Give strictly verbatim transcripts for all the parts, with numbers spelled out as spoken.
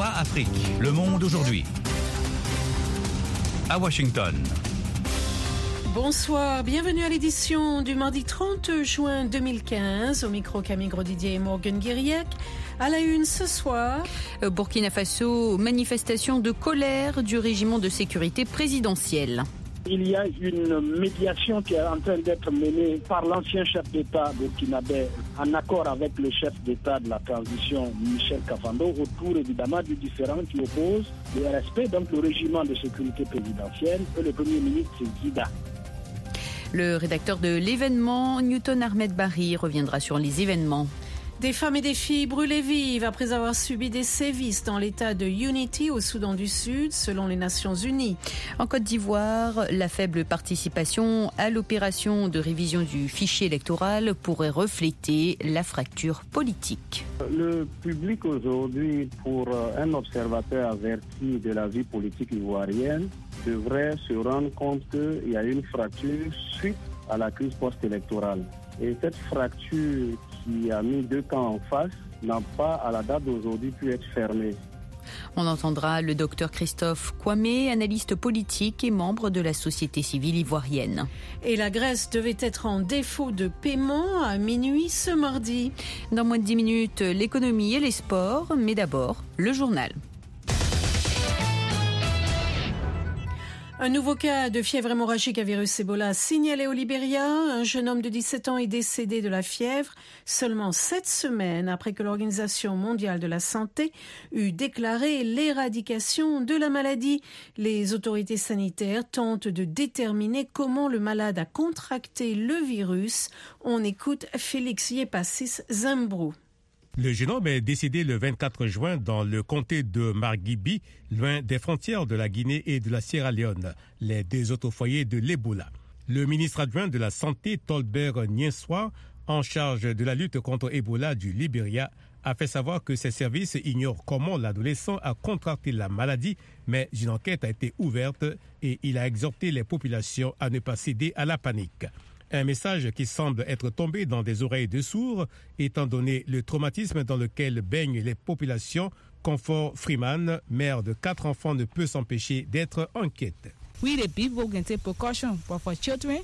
Voix Afrique, le monde aujourd'hui. À Washington. Bonsoir, bienvenue à l'édition du mardi trente juin deux mille quinze. Au micro Camille Grosdidier et Morgan Guiriac. À la une ce soir. Burkina Faso, manifestation de colère du régiment de sécurité présidentielle. Il y a une médiation qui est en train d'être menée par l'ancien chef d'État burkinabé en accord avec le chef d'État de la transition, Michel Kafando, autour évidemment du différend qui oppose le R S P, donc le régiment de sécurité présidentielle, et le Premier ministre Zida. Le rédacteur de l'événement, Newton Ahmed Barry, reviendra sur les événements. Des femmes et des filles brûlées vives après avoir subi des sévices dans l'état de Unity au Soudan du Sud, selon les Nations Unies. En Côte d'Ivoire, la faible participation à l'opération de révision du fichier électoral pourrait refléter la fracture politique. Le public aujourd'hui, pour un observateur averti de la vie politique ivoirienne, devrait se rendre compte qu'il y a une fracture suite à la crise post-électorale. Et cette fracture qui a mis deux camps en face n'a pas, à la date d'aujourd'hui, pu être fermée. On entendra le docteur Christophe Kwame, analyste politique et membre de la société civile ivoirienne. Et la Grèce devait être en défaut de paiement à minuit ce mardi. Dans moins de dix minutes, l'économie et les sports, mais d'abord, le journal. Un nouveau cas de fièvre hémorragique à virus Ebola signalé au Libéria. Un jeune homme de dix-sept ans est décédé de la fièvre seulement sept semaines après que l'Organisation mondiale de la santé eut déclaré l'éradication de la maladie. Les autorités sanitaires tentent de déterminer comment le malade a contracté le virus. On écoute Félix Yepassis Zembrou. Le jeune homme est décédé le vingt-quatre juin dans le comté de Margibi, loin des frontières de la Guinée et de la Sierra Leone, les deux autres foyers de l'Ebola. Le ministre adjoint de la Santé, Tolbert Nienswa, en charge de la lutte contre Ebola du Libéria, a fait savoir que ses services ignorent comment l'adolescent a contracté la maladie, mais une enquête a été ouverte et il a exhorté les populations à ne pas céder à la panique. Un message qui semble être tombé dans des oreilles de sourds, étant donné le traumatisme dans lequel baignent les populations. Comfort Freeman, mère de quatre enfants, ne peut s'empêcher d'être inquiète. We the people can take precaution, but for children,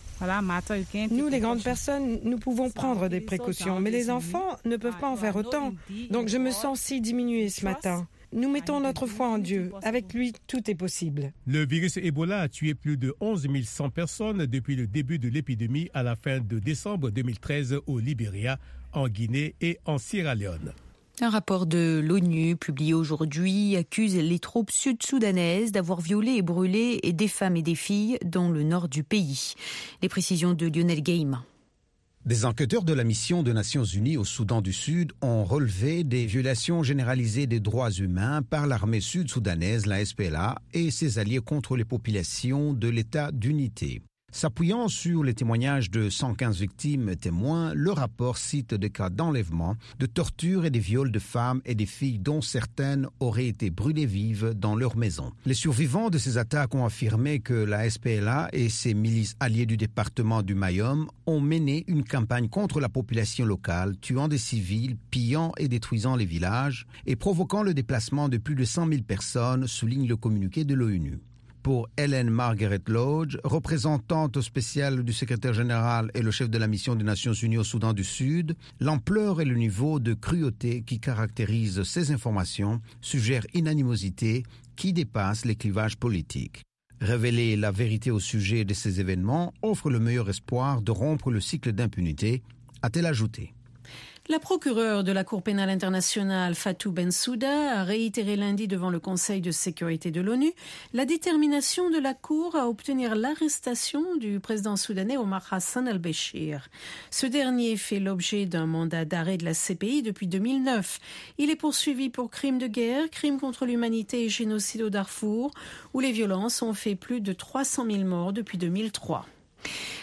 nous, les grandes personnes, nous pouvons prendre des précautions, mais les enfants ne peuvent pas en faire autant. Donc je me sens si diminuée ce matin. Nous mettons notre foi en Dieu. Avec lui, tout est possible. Le virus Ebola a tué plus de onze mille cent personnes depuis le début de l'épidémie à la fin de décembre deux mille treize au Libéria, en Guinée et en Sierra Leone. Un rapport de l'ONU publié aujourd'hui accuse les troupes sud-soudanaises d'avoir violé et brûlé des femmes et des filles dans le nord du pays. Les précisions de Lionel Game. Des enquêteurs de la mission des Nations Unies au Soudan du Sud ont relevé des violations généralisées des droits humains par l'armée sud-soudanaise, la S P L A, et ses alliés contre les populations de l'État d'unité. S'appuyant sur les témoignages de cent quinze victimes témoins, le rapport cite des cas d'enlèvement, de torture et des viols de femmes et des filles dont certaines auraient été brûlées vives dans leur maison. Les survivants de ces attaques ont affirmé que la S P L A et ses milices alliées du département du Mayom ont mené une campagne contre la population locale, tuant des civils, pillant et détruisant les villages et provoquant le déplacement de plus de cent mille personnes, souligne le communiqué de l'ONU. Pour Helen Margaret Lodge, représentante spéciale du secrétaire général et le chef de la mission des Nations Unies au Soudan du Sud, l'ampleur et le niveau de cruauté qui caractérise ces informations suggèrent une animosité qui dépasse les clivages politiques. Révéler la vérité au sujet de ces événements offre le meilleur espoir de rompre le cycle d'impunité, a-t-elle ajouté. La procureure de la Cour pénale internationale, Fatou Bensouda, a réitéré lundi devant le Conseil de sécurité de l'ONU la détermination de la Cour à obtenir l'arrestation du président soudanais Omar Hassan al-Béchir. Ce dernier fait l'objet d'un mandat d'arrêt de la C P I depuis deux mille neuf. Il est poursuivi pour crimes de guerre, crimes contre l'humanité et génocide au Darfour, où les violences ont fait plus de trois cent mille morts depuis deux mille trois.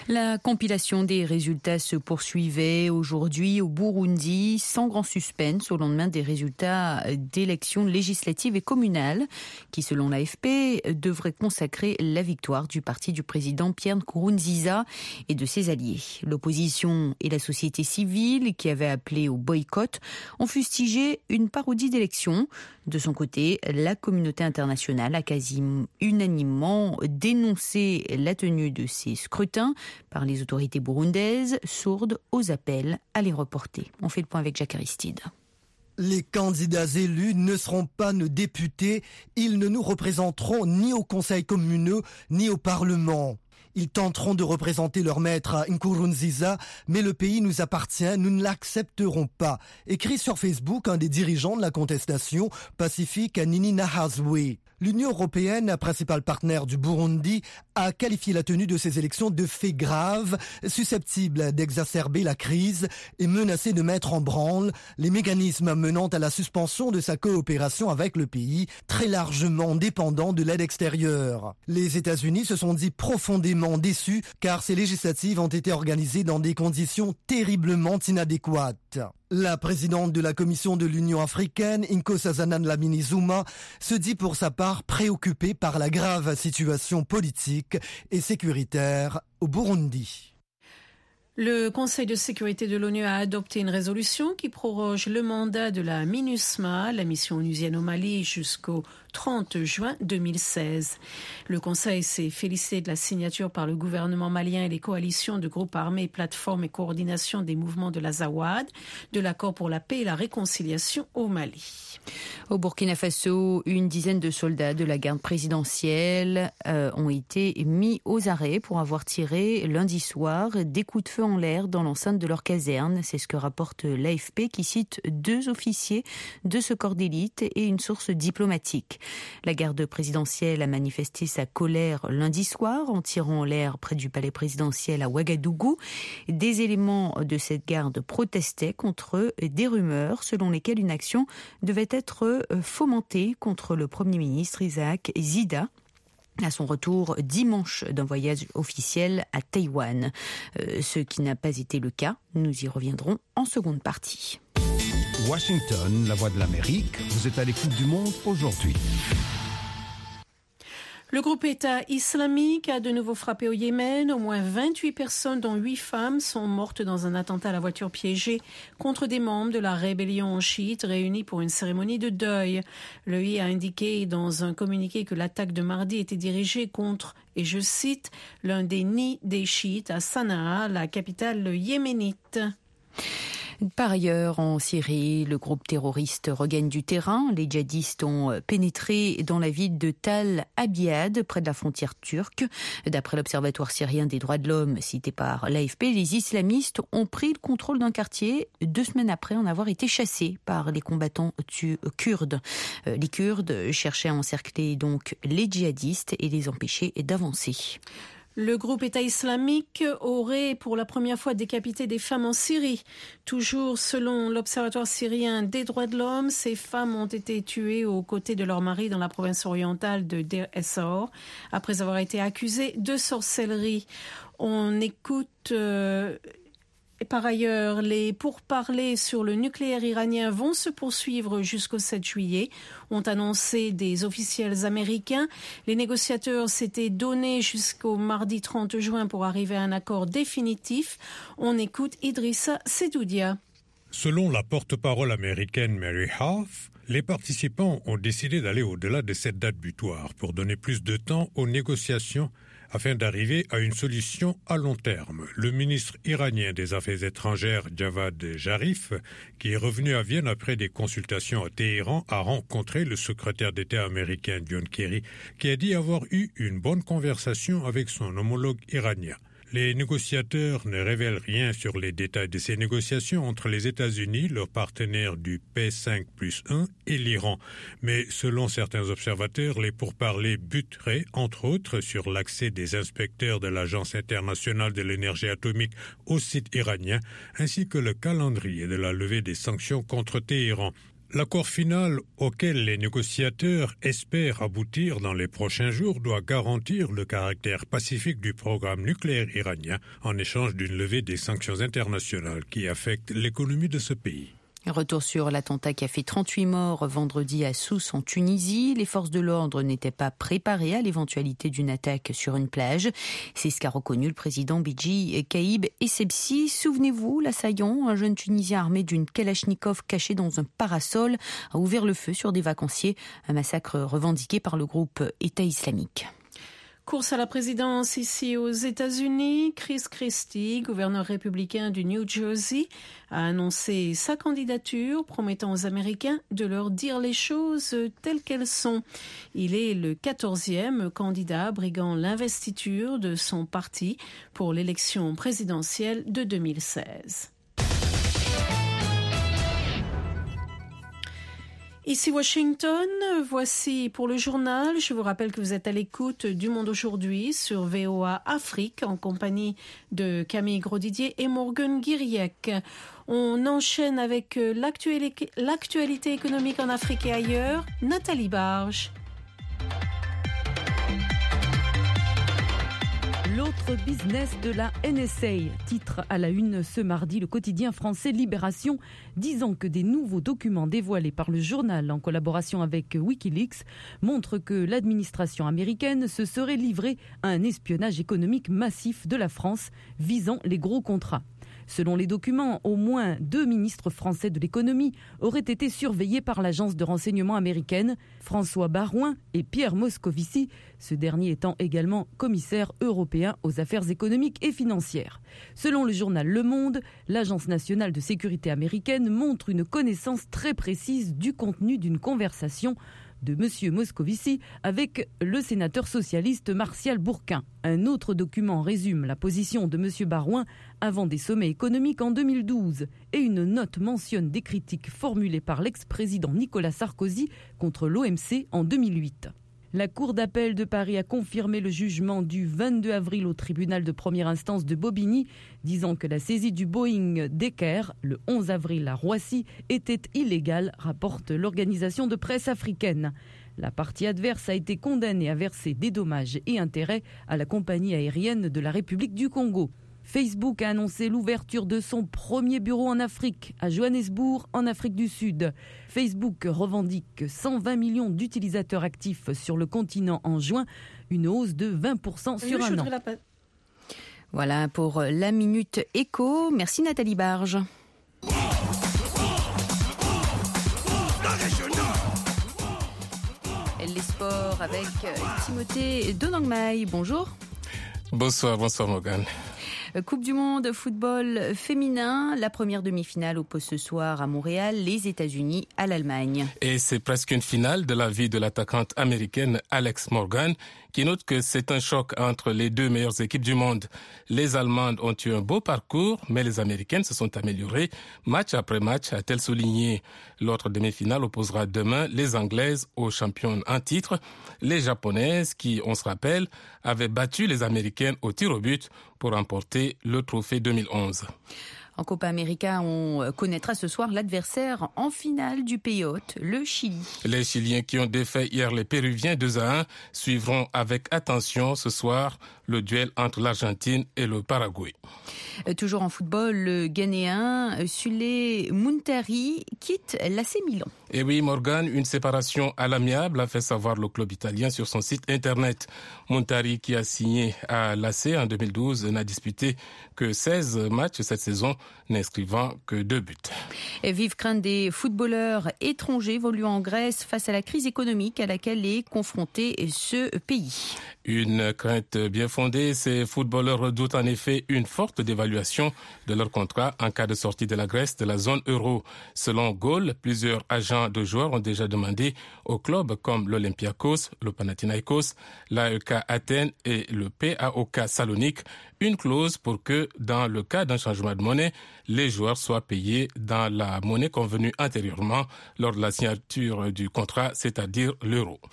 La compilation des résultats se poursuivait aujourd'hui au Burundi, sans grand suspense, au lendemain des résultats d'élections législatives et communales, qui, selon l'A F P, devraient consacrer la victoire du parti du président Pierre Nkurunziza et de ses alliés. L'opposition et la société civile, qui avaient appelé au boycott, ont fustigé une parodie d'élection. De son côté, la communauté internationale a quasi unanimement dénoncé la tenue de ces scrutins par les autorités burundaises, sourdes aux appels à les reporter. On fait le point avec Jacques Aristide. Les candidats élus ne seront pas nos députés. Ils ne nous représenteront ni au Conseil communal ni au Parlement. Ils tenteront de représenter leur maître Nkurunziza, mais le pays nous appartient, nous ne l'accepterons pas. Écrit sur Facebook un des dirigeants de la contestation pacifique, Nini Nahazwe. L'Union européenne, principal partenaire du Burundi, a qualifié la tenue de ces élections de fait grave, susceptible d'exacerber la crise et menacé de mettre en branle les mécanismes menant à la suspension de sa coopération avec le pays, très largement dépendant de l'aide extérieure. Les États-Unis se sont dit profondément déçus car ces législatives ont été organisées dans des conditions terriblement inadéquates. La présidente de la Commission de l'Union africaine, Nkosazana Dlamini-Zuma, se dit pour sa part préoccupée par la grave situation politique et sécuritaire au Burundi. Le Conseil de sécurité de l'ONU a adopté une résolution qui proroge le mandat de la MINUSMA, la mission onusienne au Mali, jusqu'au trente juin deux mille seize. Le Conseil s'est félicité de la signature par le gouvernement malien et les coalitions de groupes armés, plateformes et coordination des mouvements de l'Azawad, de l'accord pour la paix et la réconciliation au Mali. Au Burkina Faso, une dizaine de soldats de la garde présidentielle euh, ont été mis aux arrêts pour avoir tiré lundi soir des coups de feu en l'air dans l'enceinte de leur caserne. C'est ce que rapporte l'A F P qui cite deux officiers de ce corps d'élite et une source diplomatique. La garde présidentielle a manifesté sa colère lundi soir en tirant en l'air près du palais présidentiel à Ouagadougou. Des éléments de cette garde protestaient contre des rumeurs selon lesquelles une action devait être fomentée contre le Premier ministre Isaac Zida à son retour dimanche d'un voyage officiel à Taïwan. Euh, ce qui n'a pas été le cas. Nous y reviendrons en seconde partie. Washington, la voix de l'Amérique, vous êtes à l'écoute du monde aujourd'hui. Le groupe État islamique a de nouveau frappé au Yémen. Au moins vingt-huit personnes, dont huit femmes, sont mortes dans un attentat à la voiture piégée contre des membres de la rébellion chiite réunis pour une cérémonie de deuil. Le I a indiqué dans un communiqué que l'attaque de mardi était dirigée contre, et je cite, l'un des nids des chiites à Sanaa, la capitale yéménite. Par ailleurs, en Syrie, le groupe terroriste regagne du terrain. Les djihadistes ont pénétré dans la ville de Tal Abyad, près de la frontière turque. D'après l'Observatoire syrien des droits de l'homme cité par l'A F P, les islamistes ont pris le contrôle d'un quartier deux semaines après en avoir été chassés par les combattants kurdes. Les Kurdes cherchaient à encercler donc les djihadistes et les empêcher d'avancer. Le groupe État islamique aurait pour la première fois décapité des femmes en Syrie. Toujours selon l'Observatoire syrien des droits de l'homme, ces femmes ont été tuées aux côtés de leurs maris dans la province orientale de Deir ez-Zor après avoir été accusées de sorcellerie. On écoute... Euh Et par ailleurs, les pourparlers sur le nucléaire iranien vont se poursuivre jusqu'au sept juillet, ont annoncé des officiels américains. Les négociateurs s'étaient donnés jusqu'au mardi trente juin pour arriver à un accord définitif. On écoute Idrissa Sedoudia. Selon la porte-parole américaine Mary Harf, les participants ont décidé d'aller au-delà de cette date butoir pour donner plus de temps aux négociations afin d'arriver à une solution à long terme. Le ministre iranien des Affaires étrangères, Javad Jarif, qui est revenu à Vienne après des consultations à Téhéran, a rencontré le secrétaire d'État américain John Kerry, qui a dit avoir eu une bonne conversation avec son homologue iranien. Les négociateurs ne révèlent rien sur les détails de ces négociations entre les États-Unis, leur partenaire du P cinq plus un, et l'Iran. Mais selon certains observateurs, les pourparlers buteraient, entre autres, sur l'accès des inspecteurs de l'Agence internationale de l'énergie atomique au site iranien, ainsi que le calendrier de la levée des sanctions contre Téhéran. L'accord final auquel les négociateurs espèrent aboutir dans les prochains jours doit garantir le caractère pacifique du programme nucléaire iranien en échange d'une levée des sanctions internationales qui affectent l'économie de ce pays. Retour sur l'attentat qui a fait trente-huit morts vendredi à Sousse en Tunisie. Les forces de l'ordre n'étaient pas préparées à l'éventualité d'une attaque sur une plage. C'est ce qu'a reconnu le président Beji Caïb Essebsi. Souvenez-vous, l'assaillant, un jeune Tunisien armé d'une Kalachnikov cachée dans un parasol, a ouvert le feu sur des vacanciers. Un massacre revendiqué par le groupe État islamique. Course à la présidence ici aux États-Unis. Chris Christie, gouverneur républicain du New Jersey, a annoncé sa candidature, promettant aux Américains de leur dire les choses telles qu'elles sont. Il est le quatorzième candidat briguant l'investiture de son parti pour l'élection présidentielle de deux mille seize. Ici Washington, voici pour le journal. Je vous rappelle que vous êtes à l'écoute du Monde aujourd'hui sur V O A Afrique en compagnie de Camille Grosdidier et Morgan Guiriec. On enchaîne avec l'actualité, l'actualité économique en Afrique et ailleurs. Nathalie Barge. L'autre business de la N S A, titre à la une ce mardi le quotidien français Libération, disant que des nouveaux documents dévoilés par le journal en collaboration avec Wikileaks montrent que l'administration américaine se serait livrée à un espionnage économique massif de la France visant les gros contrats. Selon les documents, au moins deux ministres français de l'économie auraient été surveillés par l'agence de renseignement américaine, François Baroin et Pierre Moscovici, ce dernier étant également commissaire européen aux affaires économiques et financières. Selon le journal Le Monde, l'Agence nationale de sécurité américaine montre une connaissance très précise du contenu d'une conversation de M. Moscovici avec le sénateur socialiste Martial Bourquin. Un autre document résume la position de M. Barouin avant des sommets économiques en deux mille douze et une note mentionne des critiques formulées par l'ex-président Nicolas Sarkozy contre l'O M C en deux mille huit. La Cour d'appel de Paris a confirmé le jugement du vingt-deux avril au tribunal de première instance de Bobigny, disant que la saisie du Boeing Decker, le onze avril à Roissy, était illégale, rapporte l'organisation de presse africaine. La partie adverse a été condamnée à verser des dommages et intérêts à la compagnie aérienne de la République du Congo. Facebook a annoncé l'ouverture de son premier bureau en Afrique, à Johannesburg, en Afrique du Sud. Facebook revendique cent vingt millions d'utilisateurs actifs sur le continent en juin, une hausse de vingt pour cent sur un an. Voilà pour la Minute Éco. Merci Nathalie Barge. Les sports avec Timothée Donangmai. Bonjour. Bonsoir, bonsoir Morgane. Coupe du monde football féminin, la première demi-finale oppose ce soir à Montréal les États-Unis à l'Allemagne. Et c'est presque une finale de la vie de l'attaquante américaine Alex Morgan, qui note que c'est un choc entre les deux meilleures équipes du monde. Les Allemandes ont eu un beau parcours, mais les Américaines se sont améliorées match après match, a-t-elle souligné. L'autre demi-finale opposera demain les Anglaises aux championnes en titre, les Japonaises qui, on se rappelle, avaient battu les Américaines au tir au but pour remporter le trophée deux mille onze. En Copa América, on connaîtra ce soir l'adversaire en finale du pays hôte, le Chili. Les Chiliens qui ont défait hier les Péruviens deux à un suivront avec attention ce soir le duel entre l'Argentine et le Paraguay. Toujours en football, le Ghanéen Sule Muntari quitte l'A C Milan. Et oui, Morgane, une séparation à l'amiable a fait savoir le club italien sur son site internet. Muntari, qui a signé à l'A C en deux mille douze, n'a disputé que seize matchs cette saison, n'inscrivant que deux buts. Et vive crainte des footballeurs étrangers évoluant en Grèce face à la crise économique à laquelle est confronté ce pays. Une crainte bien fondée, ces footballeurs redoutent en effet une forte dévaluation de leur contrat en cas de sortie de la Grèce de la zone euro. Selon Gaulle, plusieurs agents de joueurs ont déjà demandé aux clubs comme l'Olympiakos, le Panathinaikos, l'A E K Athènes et le P A O K Salonique une clause pour que, dans le cas d'un changement de monnaie, les joueurs soient payés dans la monnaie convenue antérieurement lors de la signature du contrat, c'est-à-dire l'euro.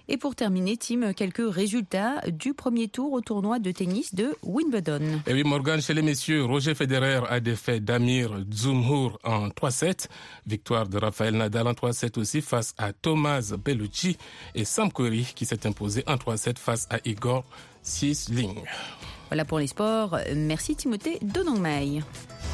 Et pour terminer, Tim, quelques résultats du premier tour au tournoi de tennis de Wimbledon. Et oui, Morgan, chez les messieurs, Roger Federer a défait Damir Dzumhur en trois sept. Victoire de Rafael Nadal en trois sept aussi face à Thomas Bellucci. Et Sam Querrey qui s'est imposé en trois sept face à Igor Sijsling. Voilà pour les sports. Merci Timothée Donangmai.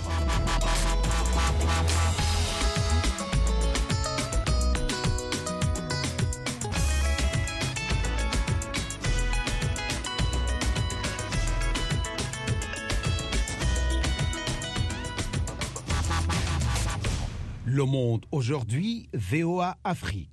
Le Monde aujourd'hui, V O A Afrique.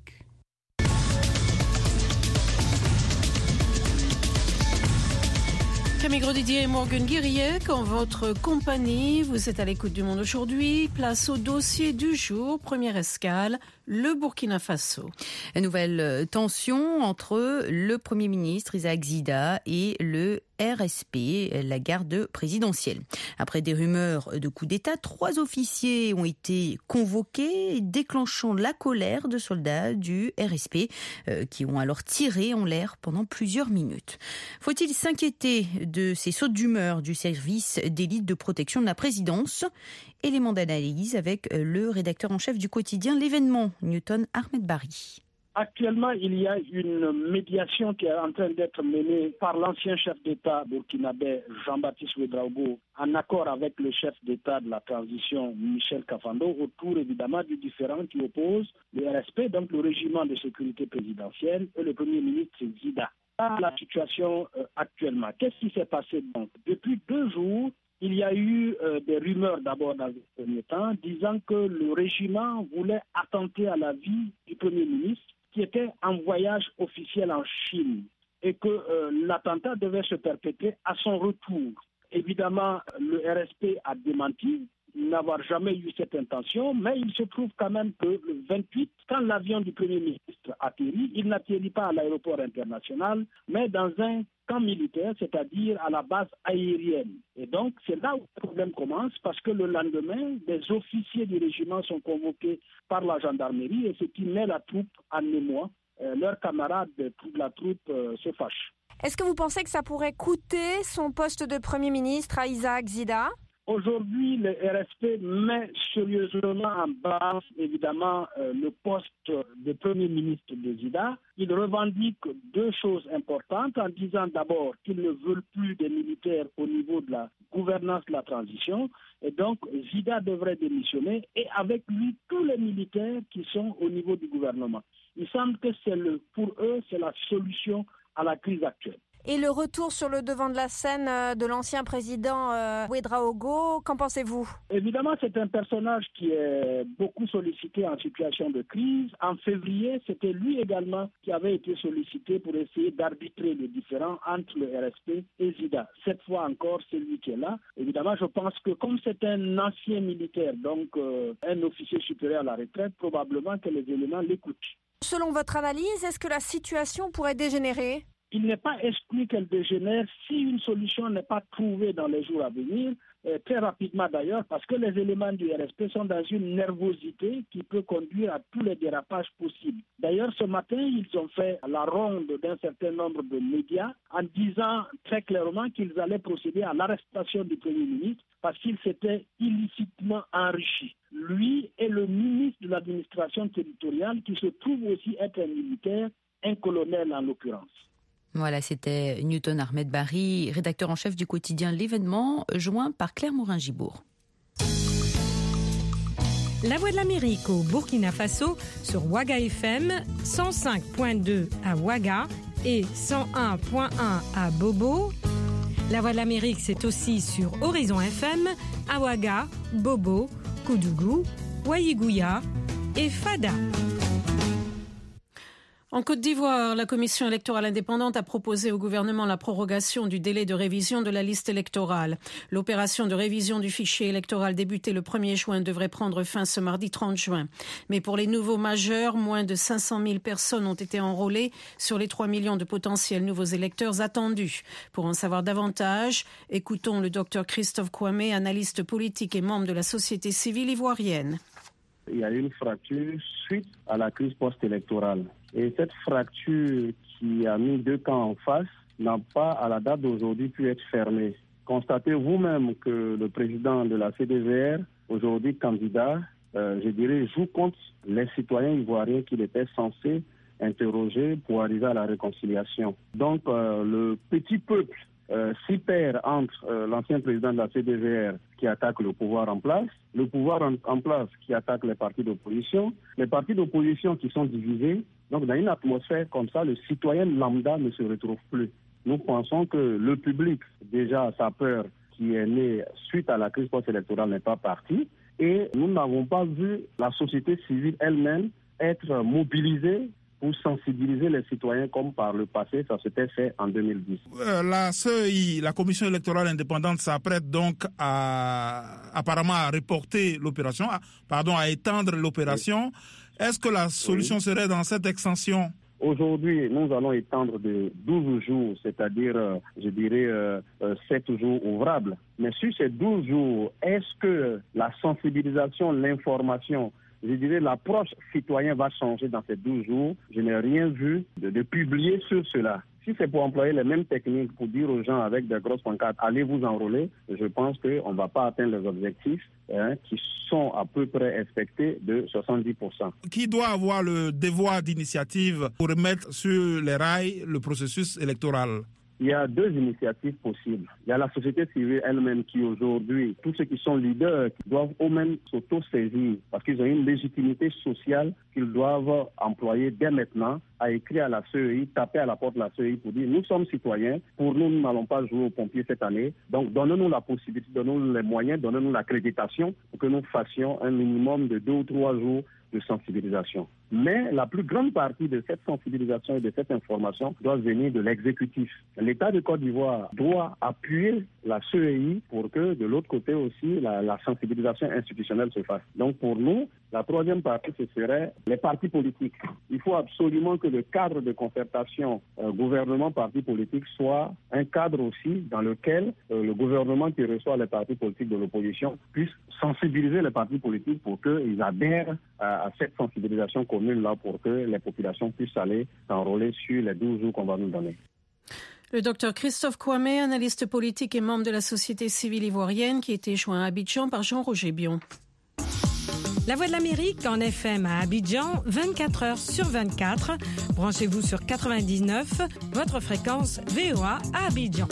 Camille Grosdidier et Morgan Guiriec, en votre compagnie, vous êtes à l'écoute du Monde aujourd'hui. Place au dossier du jour, première escale, le Burkina Faso. Une nouvelle tension entre le Premier ministre Isaac Zida et le R S P, la garde présidentielle. Après des rumeurs de coup d'État, trois officiers ont été convoqués, déclenchant la colère de soldats du R S P euh, qui ont alors tiré en l'air pendant plusieurs minutes. Faut-il s'inquiéter de ces sautes d'humeur du service d'élite de protection de la présidence ? Élément d'analyse avec le rédacteur en chef du quotidien L'événement, Newton Ahmed Bari. Actuellement, il y a une médiation qui est en train d'être menée par l'ancien chef d'État burkinabé Jean-Baptiste Ouédraogo en accord avec le chef d'État de la transition Michel Kafando autour évidemment du différend qui oppose le R S P, donc le régiment de sécurité présidentielle, et le Premier ministre Zida. À la situation euh, actuellement, qu'est-ce qui s'est passé donc? Depuis deux jours, il y a eu euh, des rumeurs d'abord dans le premier temps disant que le régiment voulait attenter à la vie du Premier ministre qui était en voyage officiel en Chine et que euh, l'attentat devait se perpétrer à son retour. Évidemment, le R S P a démenti n'avoir jamais eu cette intention, mais il se trouve quand même que le vingt-huit, quand l'avion du Premier ministre atterrit, il n'atterrit pas à l'aéroport international, mais dans un camp militaire, c'est-à-dire à la base aérienne. Et donc, c'est là où le problème commence, parce que le lendemain, des officiers du régiment sont convoqués par la gendarmerie, et ce qui met la troupe en émoi. Euh, leurs camarades de la troupe euh, se fâchent. Est-ce que vous pensez que ça pourrait coûter son poste de Premier ministre à Isaac Zida ? Aujourd'hui, le R S P met sérieusement en base, évidemment, euh, le poste de Premier ministre de Zida. Il revendique deux choses importantes en disant d'abord qu'ils ne veulent plus des militaires au niveau de la gouvernance de la transition. Et donc, Zida devrait démissionner et avec lui, tous les militaires qui sont au niveau du gouvernement. Il semble que c'est le, pour eux, c'est la solution à la crise actuelle. Et le retour sur le devant de la scène de l'ancien président euh, Ouédraogo, qu'en pensez-vous ? Évidemment, c'est un personnage qui est beaucoup sollicité en situation de crise. En février, c'était lui également qui avait été sollicité pour essayer d'arbitrer les différends entre le R S P et Zida. Cette fois encore, c'est lui qui est là. Évidemment, je pense que comme c'est un ancien militaire, donc euh, un officier supérieur à la retraite, probablement que les éléments l'écoutent. Selon votre analyse, est-ce que la situation pourrait dégénérer ? Il n'est pas exclu qu'elle dégénère si une solution n'est pas trouvée dans les jours à venir, euh, très rapidement d'ailleurs, parce que les éléments du R S P sont dans une nervosité qui peut conduire à tous les dérapages possibles. D'ailleurs, ce matin, ils ont fait la ronde d'un certain nombre de médias en disant très clairement qu'ils allaient procéder à l'arrestation du Premier ministre parce qu'il s'était illicitement enrichi. Lui et le ministre de l'administration territoriale qui se trouve aussi être un militaire, un colonel en l'occurrence. Voilà, c'était Newton Ahmed Bari, rédacteur en chef du quotidien L'événement, joint par Claire Morin-Gibourg. La Voix de l'Amérique au Burkina Faso sur Ouaga F M, cent cinq virgule deux à Ouaga et cent un virgule un à Bobo. La Voix de l'Amérique, c'est aussi sur Horizon F M, à Ouaga, Bobo, Koudougou, Ouaïgouya et Fada. En Côte d'Ivoire, la commission électorale indépendante a proposé au gouvernement la prorogation du délai de révision de la liste électorale. L'opération de révision du fichier électoral débutée le premier juin devrait prendre fin ce mardi trente juin. Mais pour les nouveaux majeurs, moins de cinq cent mille personnes ont été enrôlées sur les trois millions de potentiels nouveaux électeurs attendus. Pour en savoir davantage, écoutons le docteur Christophe Kwame, analyste politique et membre de la société civile ivoirienne. Il y a une fracture suite à la crise post-électorale. Et cette fracture qui a mis deux camps en face n'a pas, à la date d'aujourd'hui, pu être fermée. Constatez vous-même que le président de la C D V R, aujourd'hui candidat, euh, je dirais, joue contre les citoyens ivoiriens qu'il était censé interroger pour arriver à la réconciliation. Donc, euh, le petit peuple euh, s'y perd entre euh, l'ancien président de la C D V R qui attaque le pouvoir en place, le pouvoir en, en place qui attaque les partis d'opposition, les partis d'opposition qui sont divisés. Donc, dans une atmosphère comme ça, le citoyen lambda ne se retrouve plus. Nous pensons que le public, déjà, sa peur qui est née suite à la crise post-électorale n'est pas partie. Et nous n'avons pas vu la société civile elle-même être mobilisée pour sensibiliser les citoyens comme par le passé, ça s'était fait en deux mille dix. Euh, la C E I, la Commission électorale indépendante, s'apprête donc à, apparemment à reporter l'opération, à, pardon, à étendre l'opération. Oui. Est-ce que la solution oui. serait dans cette extension ? Aujourd'hui, nous allons étendre de douze jours, c'est-à-dire, euh, je dirais, euh, euh, sept jours ouvrables. Mais sur ces douze jours, est-ce que la sensibilisation, l'information, je dirais, l'approche citoyenne va changer dans ces douze jours? Je n'ai rien vu de, de publier sur cela. Si c'est pour employer les mêmes techniques pour dire aux gens avec des grosses pancartes, allez vous enrôler, je pense qu'on ne va pas atteindre les objectifs hein, qui sont à peu près respectés de soixante-dix pour cent. Qui doit avoir le devoir d'initiative pour remettre sur les rails le processus électoral? Il y a deux initiatives possibles. Il y a la société civile elle-même qui aujourd'hui, tous ceux qui sont leaders, qui doivent eux-mêmes s'auto-saisir parce qu'ils ont une légitimité sociale qu'ils doivent employer dès maintenant à écrire à la C E I, taper à la porte de la C E I pour dire nous sommes citoyens, pour nous, nous n'allons pas jouer aux pompiers cette année. Donc donnez-nous la possibilité, donnez-nous les moyens, donnez-nous l'accréditation pour que nous fassions un minimum de deux ou trois jours de sensibilisation. Mais la plus grande partie de cette sensibilisation et de cette information doit venir de l'exécutif. L'État de Côte d'Ivoire doit appuyer la C E I pour que de l'autre côté aussi la, la sensibilisation institutionnelle se fasse. Donc pour nous, la troisième partie, ce serait les partis politiques. Il faut absolument que le cadre de concertation euh, gouvernement-partis politiques soit un cadre aussi dans lequel euh, le gouvernement qui reçoit les partis politiques de l'opposition puisse sensibiliser les partis politiques pour qu'ils adhèrent à, à cette sensibilisation commune-là pour que les populations puissent aller s'enrôler sur les douze jours qu'on va nous donner. Le docteur Christophe Kwame, analyste politique et membre de la société civile ivoirienne, qui était joint à Abidjan par Jean-Roger Bion. La Voix de l'Amérique en F M à Abidjan, vingt-quatre heures sur vingt-quatre. Branchez-vous sur quatre-vingt-dix-neuf, votre fréquence V O A à Abidjan.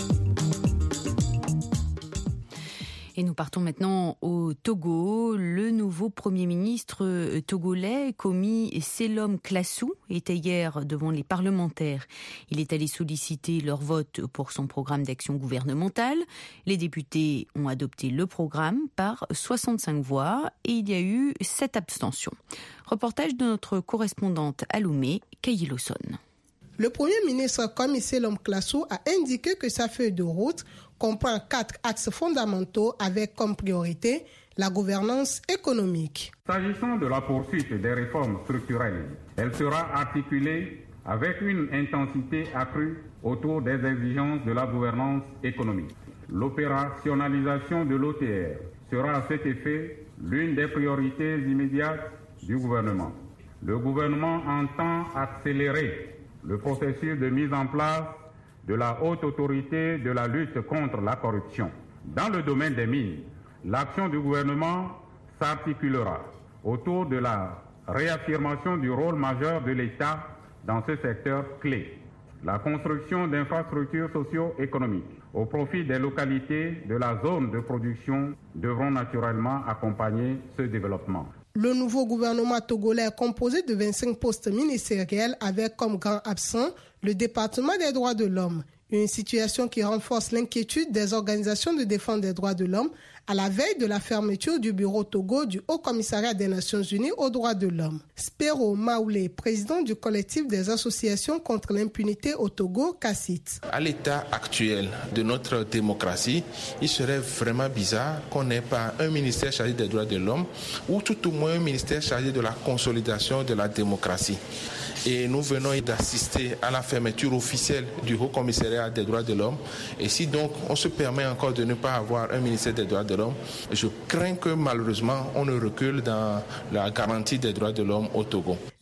Et nous partons maintenant au Togo. Le nouveau Premier ministre togolais, Komi Selom Klassou, était hier devant les parlementaires. Il est allé solliciter leur vote pour son programme d'action gouvernementale. Les députés ont adopté le programme par soixante-cinq voix et il y a eu sept abstentions. Reportage de notre correspondante à Lomé, Kayi Lawson. Le Premier ministre Komi Selom Klassou a indiqué que sa feuille de route comprend quatre axes fondamentaux avec comme priorité la gouvernance économique. S'agissant de la poursuite des réformes structurelles, elle sera articulée avec une intensité accrue autour des exigences de la gouvernance économique. L'opérationnalisation de l'O T R sera à cet effet l'une des priorités immédiates du gouvernement. Le gouvernement entend accélérer le processus de mise en place de la haute autorité de la lutte contre la corruption. Dans le domaine des mines, l'action du gouvernement s'articulera autour de la réaffirmation du rôle majeur de l'État dans ce secteur clé. La construction d'infrastructures socio-économiques au profit des localités de la zone de production devront naturellement accompagner ce développement. Le nouveau gouvernement togolais est composé de vingt-cinq postes ministériels avec comme grand absent le département des droits de l'homme. Une situation qui renforce l'inquiétude des organisations de défense des droits de l'homme à la veille de la fermeture du bureau Togo du Haut Commissariat des Nations Unies aux droits de l'homme. Spero Maoulé, président du collectif des associations contre l'impunité au Togo, Cassit. À l'état actuel de notre démocratie, il serait vraiment bizarre qu'on n'ait pas un ministère chargé des droits de l'homme ou tout au moins un ministère chargé de la consolidation de la démocratie. Et nous venons d'assister à la fermeture officielle du Haut Commissariat des droits de l'homme. Et si donc on se permet encore de ne pas avoir un ministère des droits de l'homme, je crains que malheureusement on ne recule dans la garantie des droits de l'homme au Togo.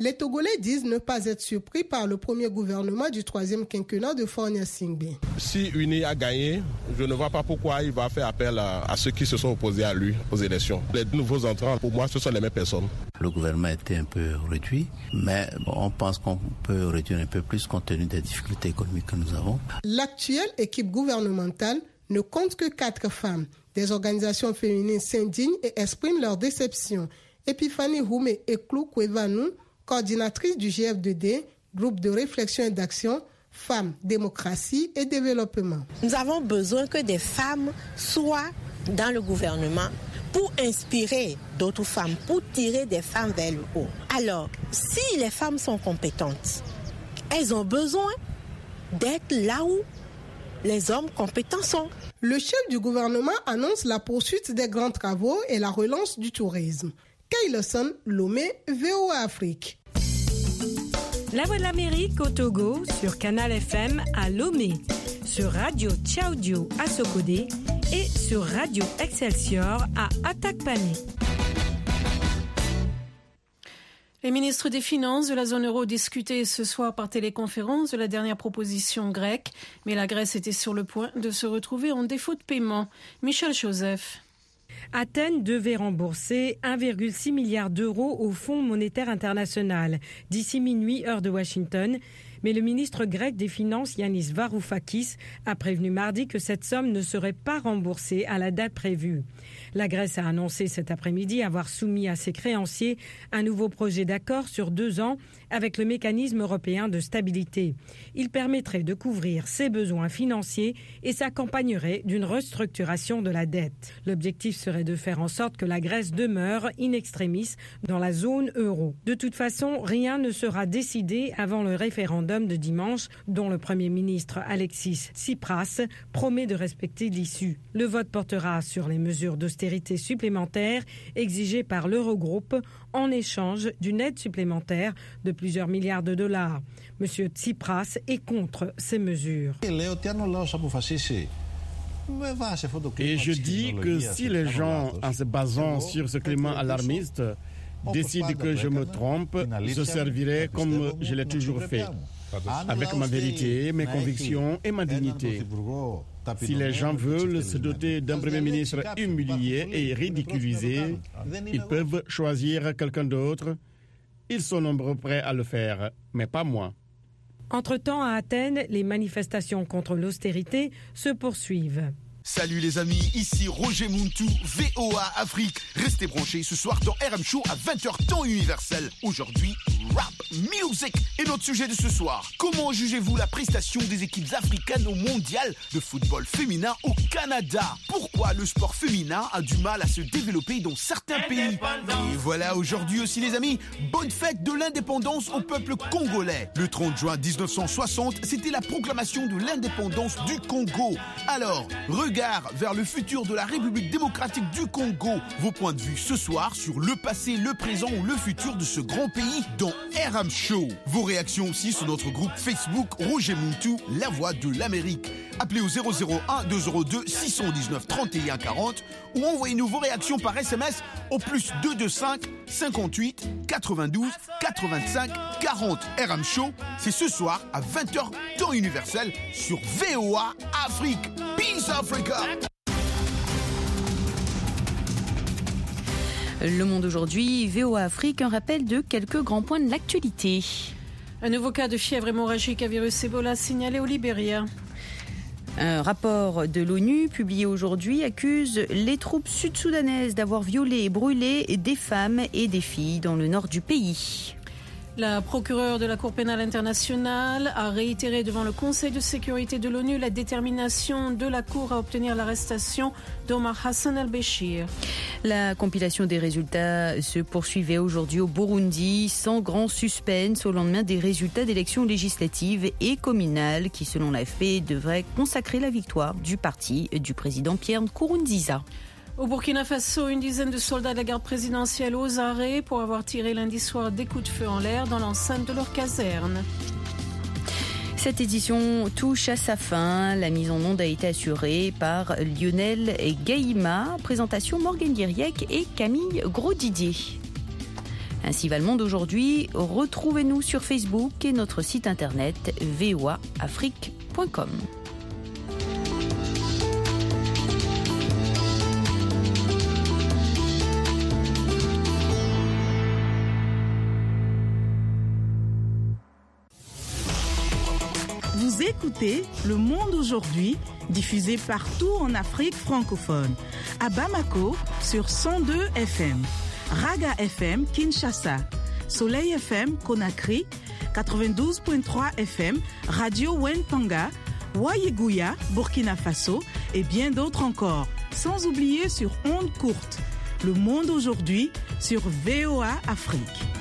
Les Togolais disent ne pas être surpris par le premier gouvernement du troisième quinquennat de Faure Gnassingbé. Si Uni a gagné, je ne vois pas pourquoi il va faire appel à, à ceux qui se sont opposés à lui aux élections. Les nouveaux entrants, pour moi, ce sont les mêmes personnes. Le gouvernement était un peu réduit, mais bon, on pense qu'on peut réduire un peu plus compte tenu des difficultés économiques que nous avons. L'actuelle équipe gouvernementale ne compte que quatre femmes. Des organisations féminines s'indignent et expriment leur déception. Epiphanie Houmé Eklou Kwevanou, coordinatrice du G F deux D, groupe de réflexion et d'action, Femmes, Démocratie et Développement. Nous avons besoin que des femmes soient dans le gouvernement pour inspirer d'autres femmes, pour tirer des femmes vers le haut. Alors, si les femmes sont compétentes, elles ont besoin d'être là où les hommes compétents sont. Le chef du gouvernement annonce la poursuite des grands travaux et la relance du tourisme. Kayloson, Lomé, V O A Afrique. La Voix de l'Amérique au Togo sur Canal F M à Lomé, sur Radio Tchaoudio à Sokodé et sur Radio Excelsior à Atakpané. Les ministres des Finances de la zone euro discutaient ce soir par téléconférence de la dernière proposition grecque, mais la Grèce était sur le point de se retrouver en défaut de paiement. Michel Joseph. Athènes devait rembourser un virgule six milliard d'euros au Fonds monétaire international d'ici minuit, heure de Washington. Mais le ministre grec des Finances, Yannis Varoufakis, a prévenu mardi que cette somme ne serait pas remboursée à la date prévue. La Grèce a annoncé cet après-midi avoir soumis à ses créanciers un nouveau projet d'accord sur deux ans avec le mécanisme européen de stabilité. Il permettrait de couvrir ses besoins financiers et s'accompagnerait d'une restructuration de la dette. L'objectif serait de faire en sorte que la Grèce demeure in extremis dans la zone euro. De toute façon, rien ne sera décidé avant le référendum de dimanche, dont le Premier ministre Alexis Tsipras promet de respecter l'issue. Le vote portera sur les mesures d'austérité supplémentaires exigées par l'Eurogroupe en échange d'une aide supplémentaire de plusieurs milliards de dollars. Monsieur Tsipras est contre ces mesures. Et je dis que si les gens, en se basant sur ce climat alarmiste, décident que je me trompe, je servirai comme je l'ai toujours fait, avec ma vérité, mes convictions et ma dignité. Si les gens veulent se doter d'un Premier ministre humilié et ridiculisé, ils peuvent choisir quelqu'un d'autre. Ils sont nombreux prêts à le faire, mais pas moi. Entre-temps, à Athènes, les manifestations contre l'austérité se poursuivent. Salut les amis, ici Roger Muntu, V O A Afrique. Restez branchés ce soir dans R M Show à vingt heures temps universel. Aujourd'hui, rap music est notre sujet de ce soir. Comment jugez-vous la prestation des équipes africaines au mondial de football féminin au Canada? Pourquoi le sport féminin a du mal à se développer dans certains pays? Et voilà, aujourd'hui aussi les amis, bonne fête de l'indépendance au peuple congolais. Le trente juin mille neuf cent soixante, c'était la proclamation de l'indépendance du Congo. Alors, regardez Regard vers le futur de la République démocratique du Congo. Vos points de vue ce soir sur le passé, le présent ou le futur de ce grand pays dans R M Show. Vos réactions aussi sur notre groupe Facebook Roger Muntu, la voix de l'Amérique. Appelez au zéro zéro un deux zéro deux six cent dix-neuf trente et un quarante ou envoyez-nous vos réactions par S M S au plus deux deux cinq cinquante-huit quatre-vingt-douze quatre-vingt-cinq quarante. R M Show, c'est ce soir à vingt heures temps universel sur V O A Afrique. Peace Africa. Le Monde aujourd'hui, V O A Afrique, un rappel de quelques grands points de l'actualité. Un nouveau cas de fièvre hémorragique à virus Ebola signalé au Libéria. Un rapport de l'ONU publié aujourd'hui accuse les troupes sud-soudanaises d'avoir violé et brûlé des femmes et des filles dans le nord du pays. La procureure de la Cour pénale internationale a réitéré devant le Conseil de sécurité de l'ONU la détermination de la Cour à obtenir l'arrestation d'Omar Hassan al-Béchir. La compilation des résultats se poursuivait aujourd'hui au Burundi sans grand suspense au lendemain des résultats d'élections législatives et communales qui, selon l'A F P, devraient consacrer la victoire du parti du président Pierre Nkurunziza. Au Burkina Faso, une dizaine de soldats de la garde présidentielle aux arrêts pour avoir tiré lundi soir des coups de feu en l'air dans l'enceinte de leur caserne. Cette édition touche à sa fin. La mise en onde a été assurée par Lionel Gaïma. Présentation Morgane Guiriec et Camille Grosdidier. Ainsi va le monde aujourd'hui. Retrouvez-nous sur Facebook et notre site internet v o a afrique point com. Vous écoutez Le Monde aujourd'hui, diffusé partout en Afrique francophone. À Bamako, sur cent deux F M. Raga F M, Kinshasa. Soleil F M, Conakry. quatre-vingt-douze virgule trois F M, Radio Wentanga. Wayeguya, Burkina Faso. Et bien d'autres encore. Sans oublier sur ondes courtes. Le Monde aujourd'hui, sur V O A Afrique.